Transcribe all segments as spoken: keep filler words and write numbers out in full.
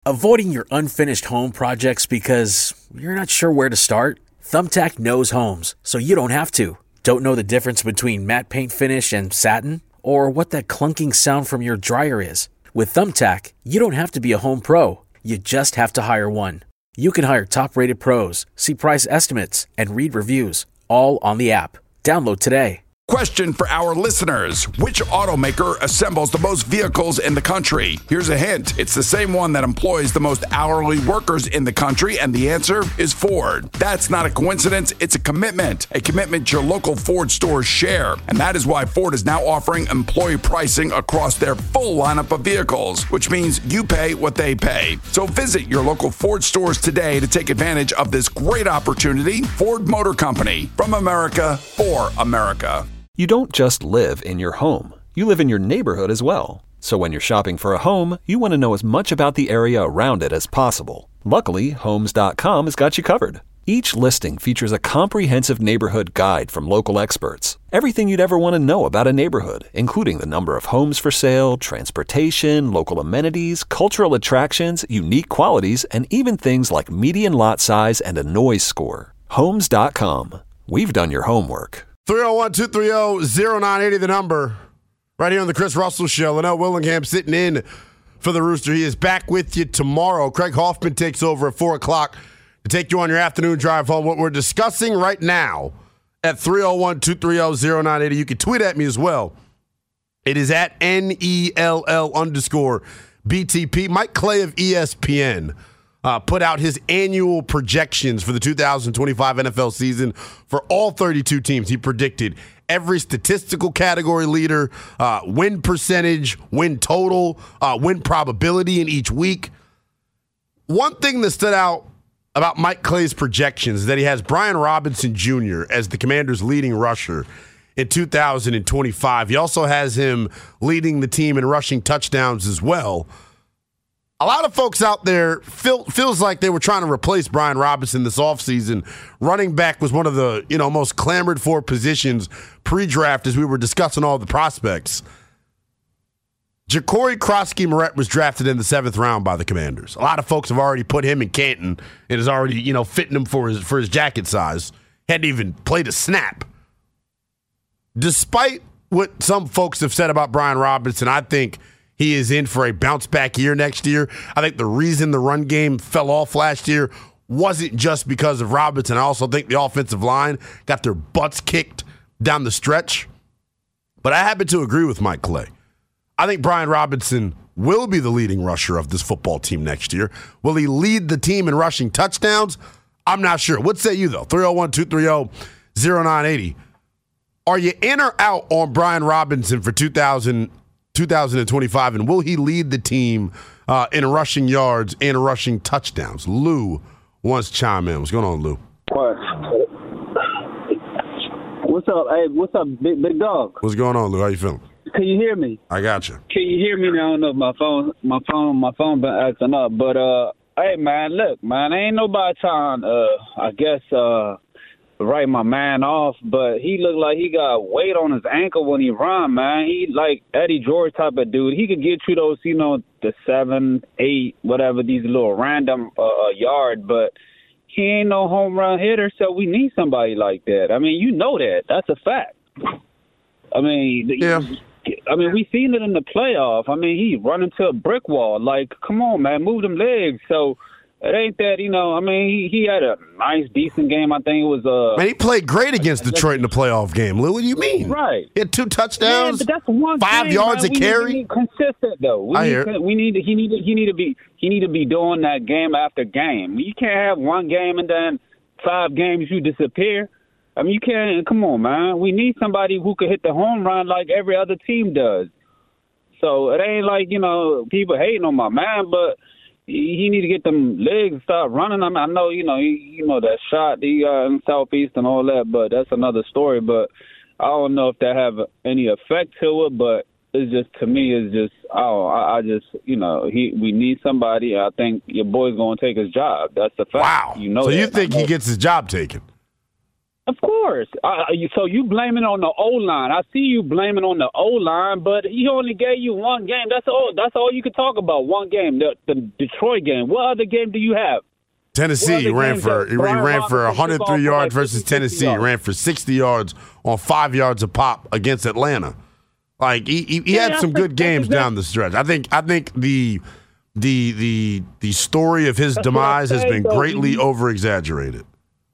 Avoiding your unfinished home projects because you're not sure where to start? Thumbtack knows homes, so you don't have to. Don't know the difference between matte paint finish and satin? Or what that clunking sound from your dryer is? With Thumbtack, you don't have to be a home pro. You just have to hire one. You can hire top-rated pros, see price estimates, and read reviews, all on the app. Download today. Question for our listeners. Which automaker assembles the most vehicles in the country? Here's a hint. It's the same one that employs the most hourly workers in the country, and the answer is Ford. That's not a coincidence. It's a commitment. A commitment your local Ford stores share. And that is why Ford is now offering employee pricing across their full lineup of vehicles, which means you pay what they pay. So visit your local Ford stores today to take advantage of this great opportunity. Ford Motor Company. From America, for America. You don't just live in your home. You live in your neighborhood as well. So when you're shopping for a home, you want to know as much about the area around it as possible. Luckily, Homes dot com has got you covered. Each listing features a comprehensive neighborhood guide from local experts. Everything you'd ever want to know about a neighborhood, including the number of homes for sale, transportation, local amenities, cultural attractions, unique qualities, and even things like median lot size and a noise score. Homes dot com. We've done your homework. three oh one, two three oh, oh nine eight oh, the number. Right here on the Chris Russell Show. Linnell Willingham sitting in for the Rooster. He is back with you tomorrow. Craig Hoffman takes over at four o'clock to take you on your afternoon drive home. What we're discussing right now at three oh one, two three oh, oh nine eight oh. You can tweet at me as well. It is at N E L L underscore B T P. Mike Clay of E S P N Uh, put out his annual projections for the two thousand twenty-five N F L season for all thirty-two teams. He predicted every statistical category leader, uh, win percentage, win total, uh, win probability in each week. One thing that stood out about Mike Clay's projections is that he has Brian Robinson Junior as the Commanders' leading rusher in two thousand twenty-five. He also has him leading the team in rushing touchdowns as well. A lot of folks out there feel, feels like they were trying to replace Brian Robinson this offseason. Running back was one of the, you know, most clamored for positions pre-draft as we were discussing all the prospects. Ja'Cory Krosky-Moret was drafted in the seventh round by the Commanders. A lot of folks have already put him in Canton and is already, you know, fitting him for his for his jacket size. Hadn't even played a snap. Despite what some folks have said about Brian Robinson, I think he is in for a bounce-back year next year. I think the reason the run game fell off last year wasn't just because of Robinson. I also think the offensive line got their butts kicked down the stretch. But I happen to agree with Mike Clay. I think Brian Robinson will be the leading rusher of this football team next year. Will he lead the team in rushing touchdowns? I'm not sure. What say you, though? three oh one, two three oh, oh nine eight oh. Are you in or out on Brian Robinson for two thousand twenty-five, and will he lead the team uh, in rushing yards and rushing touchdowns? Lou wants to chime in. What's going on, Lou? What? What's up? Hey, what's up, big big dog? What's going on, Lou? How you feeling? Can you hear me? I got you. Can you hear me now? I don't know if my phone, my phone, my phone been acting up, but uh, hey man, look, man, ain't nobody trying. Uh, I guess uh. write my man off, but he looked like he got weight on his ankle when he run, man. He like Eddie George type of dude. He could get you those, you know, the seven, eight, whatever, these little random uh, yard, but he ain't no home run hitter, so we need somebody like that. I mean, you know that. That's a fact. I mean, yeah. I mean, we seen it in the playoff. I mean, he run into a brick wall. Like, come on, man, move them legs. So it ain't that, you know, I mean, he, he had a nice, decent game. I think it was uh Man, he played great against Detroit in the playoff game. Lou, what do you mean? Right. He had two touchdowns, yeah, but that's one five game, yards man. of we carry. Need, we need consistent, though. We I need, hear We need, he need, he need to be, he need to be doing that game after game. You can't have one game and then five games you disappear. I mean, you can't, come on, man. We need somebody who could hit the home run like every other team does. So it ain't like, you know, people hating on my man, but he need to get them legs and start running. I mean, I know, you know, you, you know that shot he got in Southeast and all that, but that's another story. But I don't know if that have any effect to it. But it's just, to me, it's just, oh, I, I just, you know, he we need somebody. I think your boy's going to take his job. That's the fact. Wow. You know. So that. you think he gets his job taken? Of course. Uh, so you blaming on the O-line. I see you blaming on the O-line, but he only gave you one game. That's all That's all you can talk about, one game, the, the Detroit game. What other game do you have? Tennessee ran for he ran for one hundred three yards versus Tennessee. He ran for sixty yards on five yards a pop against Atlanta. Like he he, he had some good games down the stretch. I think I think the the the the story of his demise has been greatly over exaggerated.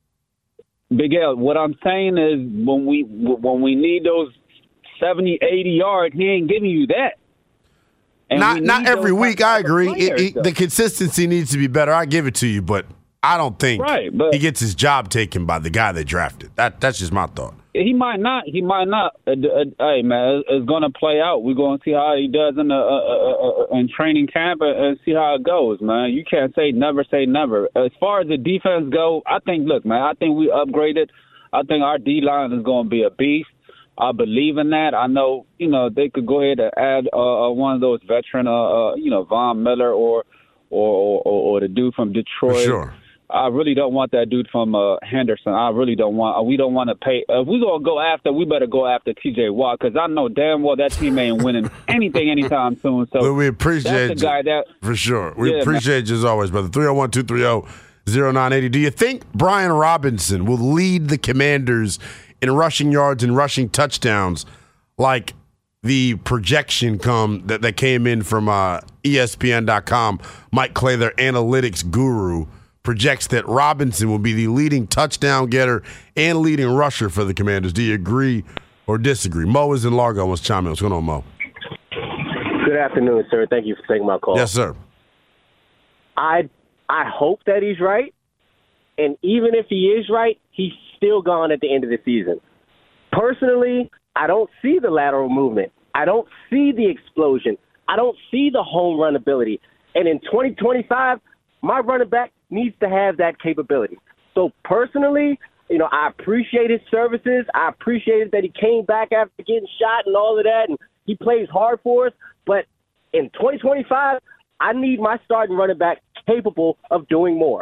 Big L, what I'm saying is when we when we need those seventy, eighty yards, he ain't giving you that. And not not every week, I agree. Players, it, it, the consistency needs to be better. I give it to you, but I don't think right, but he gets his job taken by the guy they drafted. That That's just my thought. He might not. He might not. Uh, uh, hey, man, it's going to play out. We're going to see how he does in the uh, uh, uh, in training camp and see how it goes, man. You can't say never say never. As far as the defense go, I think, look, man, I think we upgraded. I think our D-line is going to be a beast. I believe in that. I know, you know, they could go ahead and add uh, one of those veteran, uh, uh, you know, Von Miller or or, or or the dude from Detroit. For sure. I really don't want that dude from uh, Henderson. I really don't want. We don't want to pay. If we gonna go after, we better go after T J Watt because I know damn well that team ain't winning anything anytime soon. So well, we appreciate that's the guy that for sure. We yeah, appreciate man. you as always, brother. three oh one, two three oh, oh nine eight oh. Do you think Brian Robinson will lead the Commanders in rushing yards and rushing touchdowns like the projection come that, that came in from uh, E S P N dot com? Mike Clay, their analytics guru, projects that Robinson will be the leading touchdown getter and leading rusher for the Commanders. Do you agree or disagree? Mo is in Largo. What's chime in? What's going on, Mo? Good afternoon, sir. Thank you for taking my call. Yes, sir. I I hope that he's right, and even if he is right, he's still gone at the end of the season. Personally, I don't see the lateral movement. I don't see the explosion. I don't see the home run ability. And in twenty twenty-five, my running back needs to have that capability. So personally, you know, I appreciate his services. I appreciated that he came back after getting shot and all of that, and he plays hard for us. But in twenty twenty-five, I need my starting running back capable of doing more.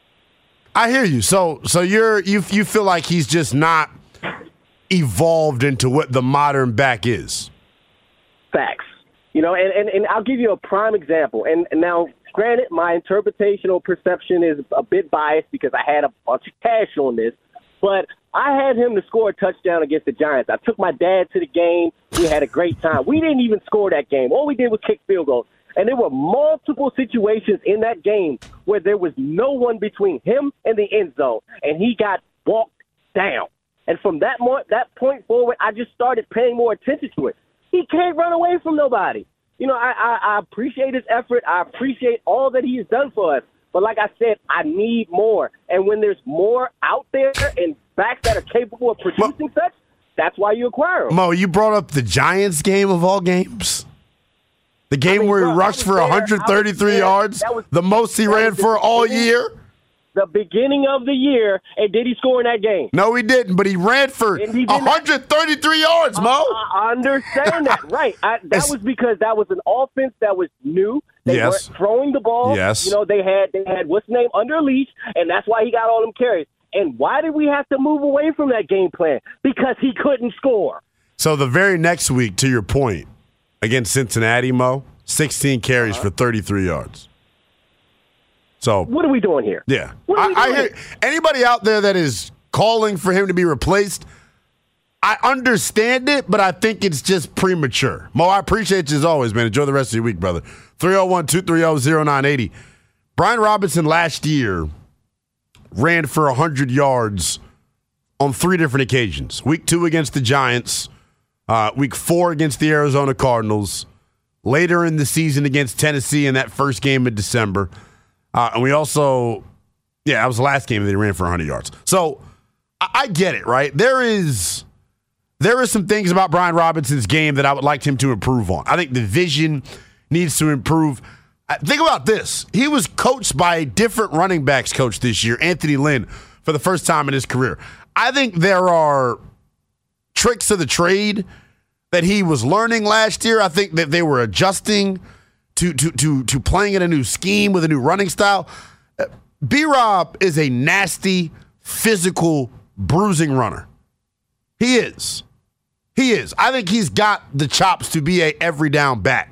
I hear you. So, so you're you you feel like he's just not evolved into what the modern back is. Facts. You know, and, and, and I'll give you a prime example. And, and now, granted, my interpretation or perception is a bit biased because I had a bunch of cash on this, but I had him to score a touchdown against the Giants. I took my dad to the game. We had a great time. We didn't even score that game. All we did was kick field goals. And there were multiple situations in that game where there was no one between him and the end zone, and he got walked down. And from that mo- that point forward, I just started paying more attention to it. He can't run away from nobody. You know, I, I, I appreciate his effort. I appreciate all that he has done for us. But like I said, I need more. And when there's more out there and backs that are capable of producing Mo, such, that's why you acquire them. Mo, you brought up the Giants game of all games. The game I mean, where he bro, rushed for there, one hundred thirty-three yards, was, the most he ran for all year. The beginning of the year, and did he score in that game? No, he didn't, but he ran for one hundred thirty-three yards, Mo. I, I understand that, right. I, that it's, was because that was an offense that was new. They yes. weren't throwing the ball. Yes. You know, they had, they had what's the name, under leash, and that's why he got all them carries. And why did we have to move away from that game plan? Because he couldn't score. So the very next week, to your point, against Cincinnati, Mo, sixteen carries uh-huh. for thirty-three yards. So what are we doing here? Yeah. What are we I, doing I hear anybody out there that is calling for him to be replaced, I understand it, but I think it's just premature. Mo, I appreciate you as always, man. Enjoy the rest of your week, brother. three oh one, two three oh, oh nine eight oh. Brian Robinson last year ran for one hundred yards on three different occasions. Week two against the Giants, uh, week four against the Arizona Cardinals, later in the season against Tennessee in that first game in December. Uh, and we also, yeah, that was the last game that he ran for one hundred yards. So I, I get it, right? There is there is some things about Brian Robinson's game that I would like him to improve on. I think the vision needs to improve. Think about this. He was coached by a different running backs coach this year, Anthony Lynn, for the first time in his career. I think there are tricks of the trade that he was learning last year. I think that they were adjusting to to to to playing in a new scheme with a new running style. B-Rob is a nasty, physical bruising runner. He is. He is. I think he's got the chops to be a every down back.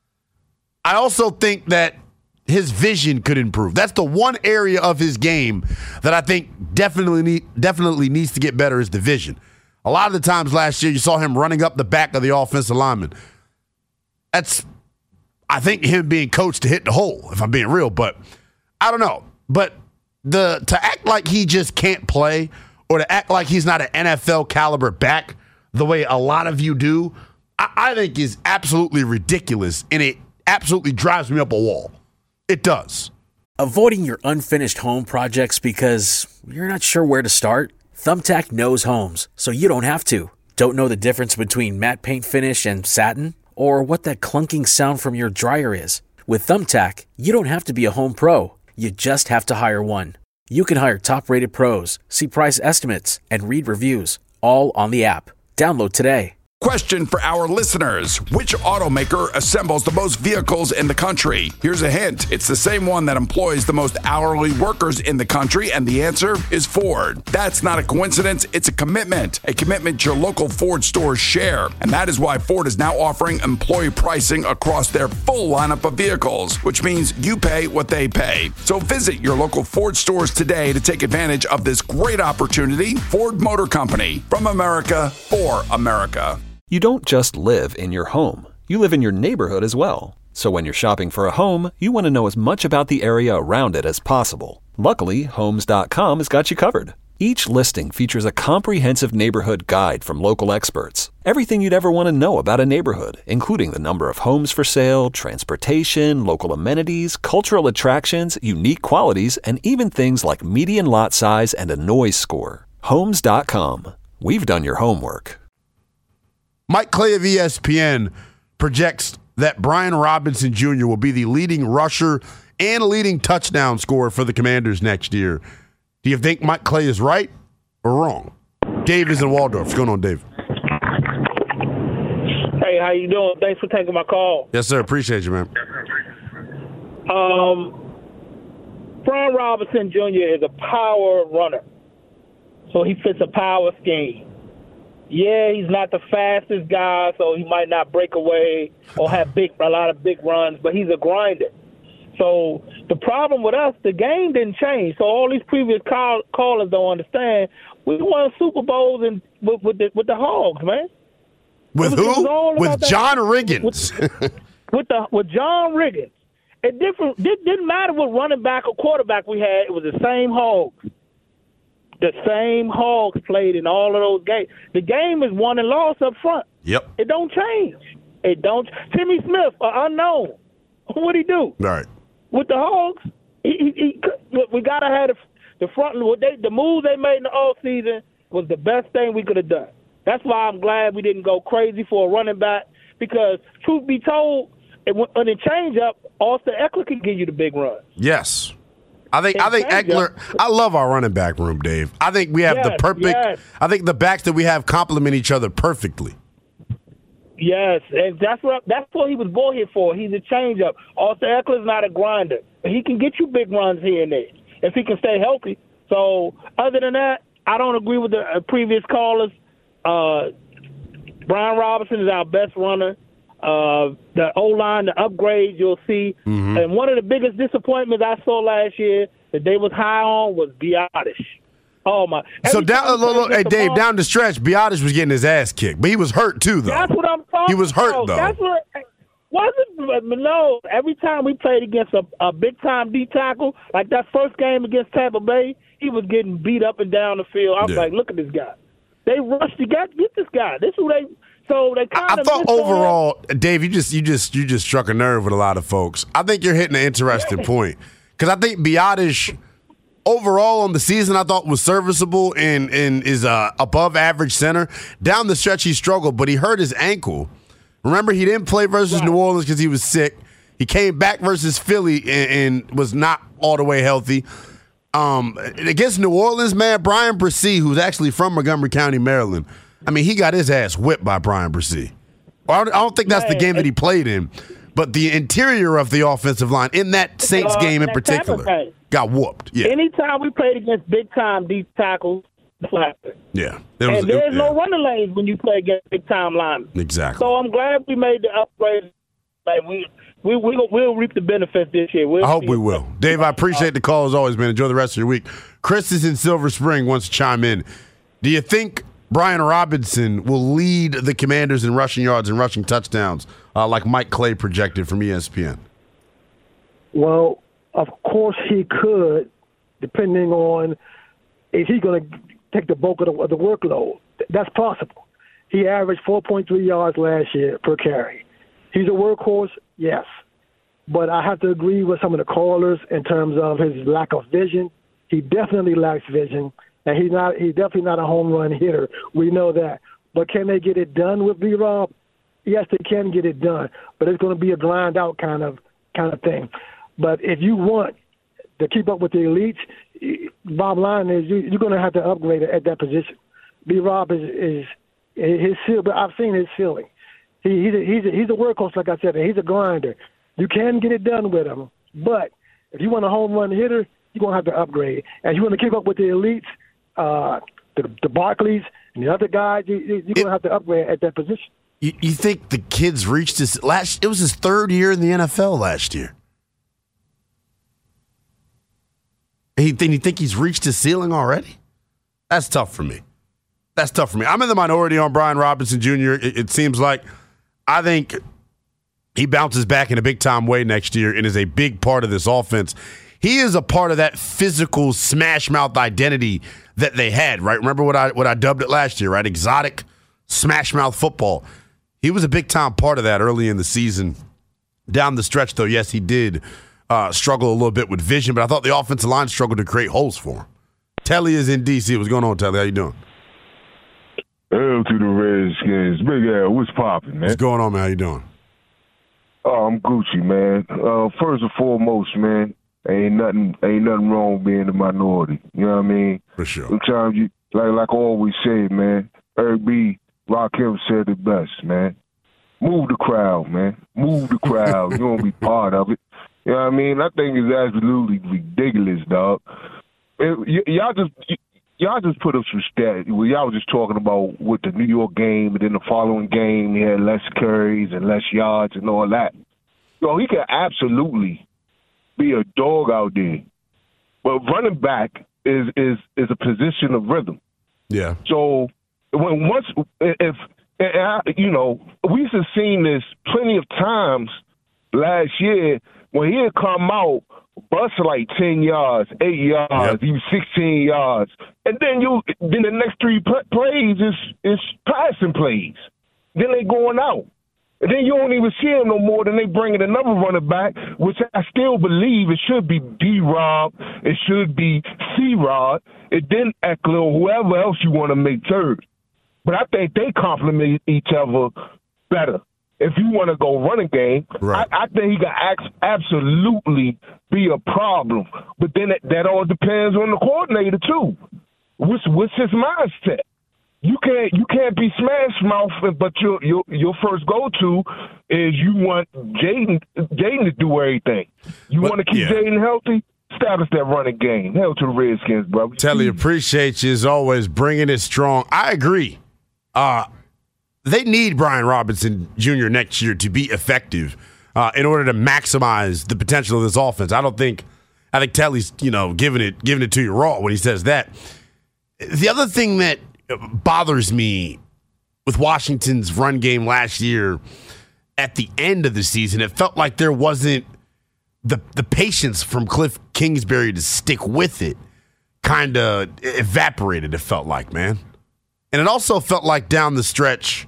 I also think that his vision could improve. That's the one area of his game that I think definitely need, definitely needs to get better is the vision. A lot of the times last year, you saw him running up the back of the offensive lineman. That's, I think, him being coached to hit the hole, if I'm being real. But I don't know. But the to act like he just can't play or to act like he's not an N F L caliber back the way a lot of you do, I, I think is absolutely ridiculous, and it absolutely drives me up a wall. It does. Avoiding your unfinished home projects because you're not sure where to start? Thumbtack knows homes, so you don't have to. Don't know the difference between matte paint finish and satin? Or what that clunking sound from your dryer is? With Thumbtack, you don't have to be a home pro. You just have to hire one. You can hire top-rated pros, see price estimates, and read reviews, all on the app. Download today. Question for our listeners. Which automaker assembles the most vehicles in the country? Here's a hint. It's the same one that employs the most hourly workers in the country, and the answer is Ford. That's not a coincidence. It's a commitment. A commitment your local Ford stores share. And that is why Ford is now offering employee pricing across their full lineup of vehicles, which means you pay what they pay. So visit your local Ford stores today to take advantage of this great opportunity. Ford Motor Company. From America, for America. You don't just live in your home. You live in your neighborhood as well. So when you're shopping for a home, you want to know as much about the area around it as possible. Luckily, Homes dot com has got you covered. Each listing features a comprehensive neighborhood guide from local experts. Everything you'd ever want to know about a neighborhood, including the number of homes for sale, transportation, local amenities, cultural attractions, unique qualities, and even things like median lot size and a noise score. Homes dot com. We've done your homework. Mike Clay of E S P N projects that Brian Robinson Junior will be the leading rusher and leading touchdown scorer for the Commanders next year. Do you think Mike Clay is right or wrong? Dave is in Waldorf. What's going on, Dave? Hey, how you doing? Thanks for taking my call. Yes, sir. Appreciate you, man. Um, Brian Robinson Junior is a power runner, so he fits a power scheme. Yeah, he's not the fastest guy, so he might not break away or have big a lot of big runs, but he's a grinder. So the problem with us, the game didn't change. So all these previous call, callers don't understand. We won Super Bowls and with, with the with the Hogs, man. With was, who? With John Riggins. With, with the with John Riggins. It different. It didn't matter what running back or quarterback we had. It was the same Hogs. The same Hogs played in all of those games. The game is won and lost up front. Yep. It don't change. It don't. Timmy Smith, uh, unknown. What'd he do? All right. With the Hogs, he, he, he, we got to have the, the front. What they, the moves they made in the offseason was the best thing we could have done. That's why I'm glad we didn't go crazy for a running back because, truth be told, it, when it change up, Austin Eckler can give you the big run. Yes. I think I think Eckler – I love our running back room, Dave. I think we have yes, the perfect yes. – I think the backs that we have complement each other perfectly. Yes, and that's what that's what he was born here for. He's a change-up. Austin Eckler's not a grinder. But he can get you big runs here and there if he can stay healthy. So other than that, I don't agree with the uh, previous callers. Uh, Brian Robinson is our best runner. Uh, the O-line, the upgrades you'll see. Mm-hmm. And one of the biggest disappointments I saw last year that they was high on was Biadasz. Oh, my. So, down, look, look, hey, Dave, ball, down the stretch, Biadasz was getting his ass kicked. But he was hurt, too, though. That's what I'm talking He was hurt, about. though. That's what wasn't no. Every time we played against a, a big-time D tackle, like that first game against Tampa Bay, he was getting beat up and down the field. I was yeah. like, look at this guy. They rushed to get, get this guy. This is who they – So they kind I, I thought overall, on. Dave, you just you just you just struck a nerve with a lot of folks. I think you're hitting an interesting yeah. point because I think Biadasz overall on the season I thought was serviceable and and is a above average center. Down the stretch he struggled, but he hurt his ankle. Remember, he didn't play versus right. New Orleans because he was sick. He came back versus Philly and, and was not all the way healthy. Um, against New Orleans, man, Brian Bresee, who's actually from Montgomery County, Maryland. I mean, he got his ass whipped by Brian Bresee. I don't think that's the game that he played in, but the interior of the offensive line in that Saints game in particular got whooped. Yeah. Anytime we played against big-time deep tackles, factor. Yeah. It was, and there's it, no yeah. running lanes when you play against big-time linemen. Exactly. So I'm glad we made the upgrade. Like we, we, we, we'll reap the benefits this year. We'll I hope we will. Dave, I appreciate the call as always, man. Enjoy the rest of your week. Chris is in Silver Spring, wants to chime in. Do you think Brian Robinson will lead the Commanders in rushing yards and rushing touchdowns uh, like Mike Clay projected from E S P N? Well, of course he could, depending on is he going to take the bulk of the, of the workload. That's possible. He averaged four point three yards last year per carry. He's a workhorse, yes. But I have to agree with some of the callers in terms of his lack of vision. He definitely lacks vision, and he's not. He's definitely not a home run hitter. We know that. But can they get it done with B-Rob? Yes, they can get it done, but it's going to be a grind out kind of kind of thing. But if you want to keep up with the elites, bottom line is you, you're going to have to upgrade at that position. B-Rob is, is his ceiling. I've seen his ceiling. He, he's, a, he's, a, he's a workhorse, like I said, and he's a grinder. You can get it done with him, but if you want a home run hitter, you're going to have to upgrade. And you want to keep up with the elites, uh, the, the Barkleys, and the other guys, you, you're going to have to upgrade at that position. You, you think the kid's reached his last? It was his third year in the N F L last year. He think you think he's reached his ceiling already? That's tough for me. That's tough for me. I'm in the minority on Brian Robinson Junior It, it seems like I think he bounces back in a big-time way next year and is a big part of this offense. He is a part of that physical smash-mouth identity that they had, right? Remember what I what I dubbed it last year, right? Exotic smash-mouth football. He was a big-time part of that early in the season. Down the stretch, though, yes, he did uh, struggle a little bit with vision, but I thought the offensive line struggled to create holes for him. Telly is in D C. What's going on, Telly? How you doing? L to the Redskins. Big L, what's popping, man? What's going on, man? How you doing? Oh, I'm Gucci, man. Uh, first and foremost, man, ain't nothing ain't nothing wrong being a minority. You know what I mean? For sure. Sometimes you like like I always say, man, Eric B. Rakim said it best, man. Move the crowd, man. Move the crowd. You don't be part of it. You know what I mean? I think it's absolutely ridiculous, dog. It, y- y'all just y- y'all just put up some stats. Well, y'all was just talking about with the New York game, and then the following game he had less carries and less yards and all that. So he can absolutely be a dog out there. But running back is is is a position of rhythm. Yeah. So when once if and I, you know, we've seen this plenty of times last year when he had come out, bust like ten yards, eight yards, yep. even sixteen yards, and then you then the next three p- plays is is passing plays. Then they going out, and then you don't even see him no more. Then they bring in another running back, which I still believe it should be D-Rob, it should be C-Rod, and then Eckler or whoever else you want to make third. But I think they complement each other better. If you want to go running game, right. I, I think he can act, absolutely be a problem. But then it, that all depends on the coordinator too. What's what's his mindset? You can't you can't be smash mouth, but your your your first go to is you want Jaden Jaden to do everything. You but, want to keep yeah. Jaden healthy. Establish that running game. Hell to the Redskins, brother. Telly, appreciate you as always, bringing it strong. I agree. Uh, they need Brian Robinson Junior next year to be effective uh, in order to maximize the potential of this offense. I don't think I think Telly's you know giving it giving it to you raw when he says that. The other thing that bothers me with Washington's run game last year, at the end of the season, it felt like there wasn't the the patience from Cliff Kingsbury to stick with it. Kind of evaporated. It felt like, man. And it also felt like down the stretch,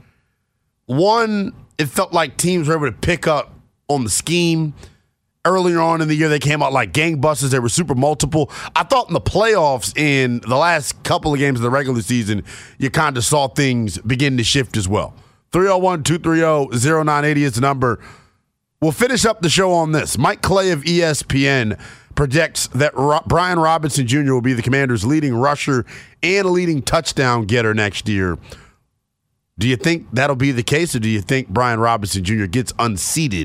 one, it felt like teams were able to pick up on the scheme. Earlier on in the year, they came out like gangbusters. They were super multiple. I thought in the playoffs, in the last couple of games of the regular season, you kind of saw things begin to shift as well. three oh one, two three oh, oh nine eight oh is the number. We'll finish up the show on this. Mike Clay of E S P N projects that Ro- Brian Robinson Junior will be the Commanders' leading rusher and leading touchdown getter next year. Do you think that'll be the case, or do you think Brian Robinson Junior gets unseated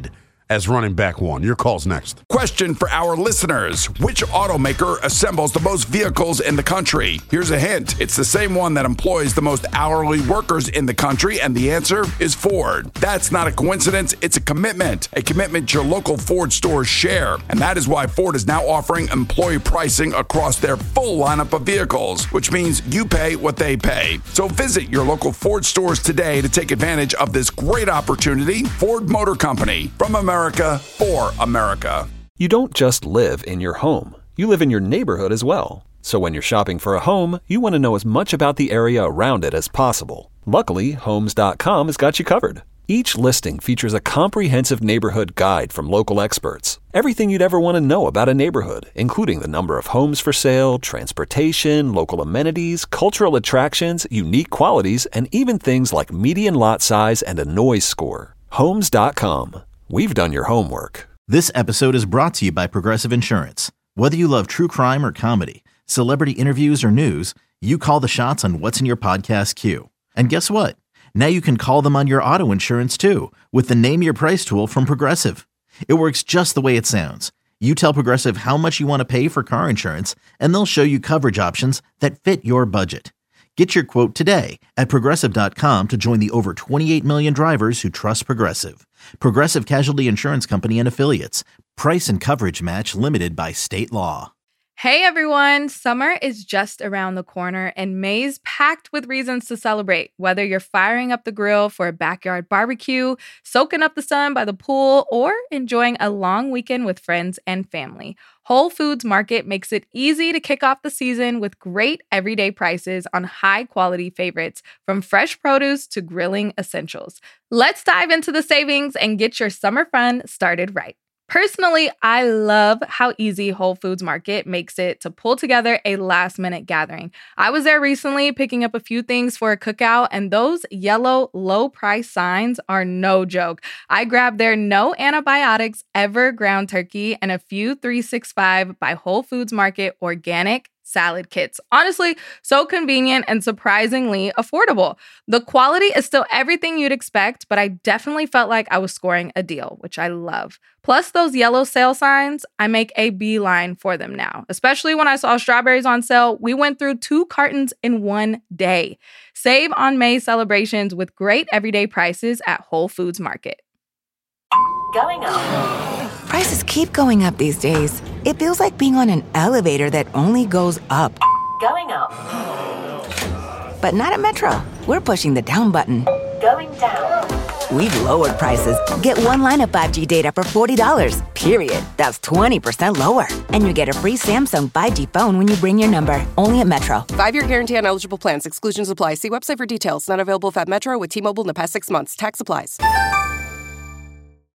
as running back one. Your call's next. Question for our listeners. Which automaker assembles the most vehicles in the country? Here's a hint. It's the same one that employs the most hourly workers in the country, and the answer is Ford. That's not a coincidence. It's a commitment. A commitment your local Ford stores share. And that is why Ford is now offering employee pricing across their full lineup of vehicles, which means you pay what they pay. So visit your local Ford stores today to take advantage of this great opportunity. Ford Motor Company, from America for America. You don't just live in your home. You live in your neighborhood as well. So when you're shopping for a home, you want to know as much about the area around it as possible. Luckily, Homes dot com has got you covered. Each listing features a comprehensive neighborhood guide from local experts. Everything you'd ever want to know about a neighborhood, including the number of homes for sale, transportation, local amenities, cultural attractions, unique qualities, and even things like median lot size and a noise score. Homes dot com. We've done your homework. This episode is brought to you by Progressive Insurance. Whether you love true crime or comedy, celebrity interviews or news, you call the shots on what's in your podcast queue. And guess what? Now you can call them on your auto insurance too with the Name Your Price tool from Progressive. It works just the way it sounds. You tell Progressive how much you want to pay for car insurance, and they'll show you coverage options that fit your budget. Get your quote today at Progressive dot com to join the over twenty-eight million drivers who trust Progressive. Progressive Casualty Insurance Company and Affiliates. Price and coverage match limited by state law. Hey everyone, summer is just around the corner and May's packed with reasons to celebrate. Whether you're firing up the grill for a backyard barbecue, soaking up the sun by the pool, or enjoying a long weekend with friends and family, Whole Foods Market makes it easy to kick off the season with great everyday prices on high-quality favorites, from fresh produce to grilling essentials. Let's dive into the savings and get your summer fun started right. Personally, I love how easy Whole Foods Market makes it to pull together a last-minute gathering. I was there recently picking up a few things for a cookout, and those yellow low-price signs are no joke. I grabbed their no antibiotics ever ground turkey and a few three sixty-five by Whole Foods Market organic salad kits. Honestly, so convenient and surprisingly affordable. The quality is still everything you'd expect, but I definitely felt like I was scoring a deal, which I love. Plus those yellow sale signs, I make a beeline for them now. Especially when I saw strawberries on sale, we went through two cartons in one day. Save on May celebrations with great everyday prices at Whole Foods Market. Going up. Prices keep going up these days. It feels like being on an elevator that only goes up. Going up. But not at Metro. We're pushing the down button. Going down. We've lowered prices. Get one line of five G data for forty dollars, period. That's twenty percent lower. And you get a free Samsung five G phone when you bring your number. Only at Metro. Five-year guarantee on eligible plans. Exclusions apply. See website for details. Not available at Metro with T-Mobile in the past six months. Tax applies.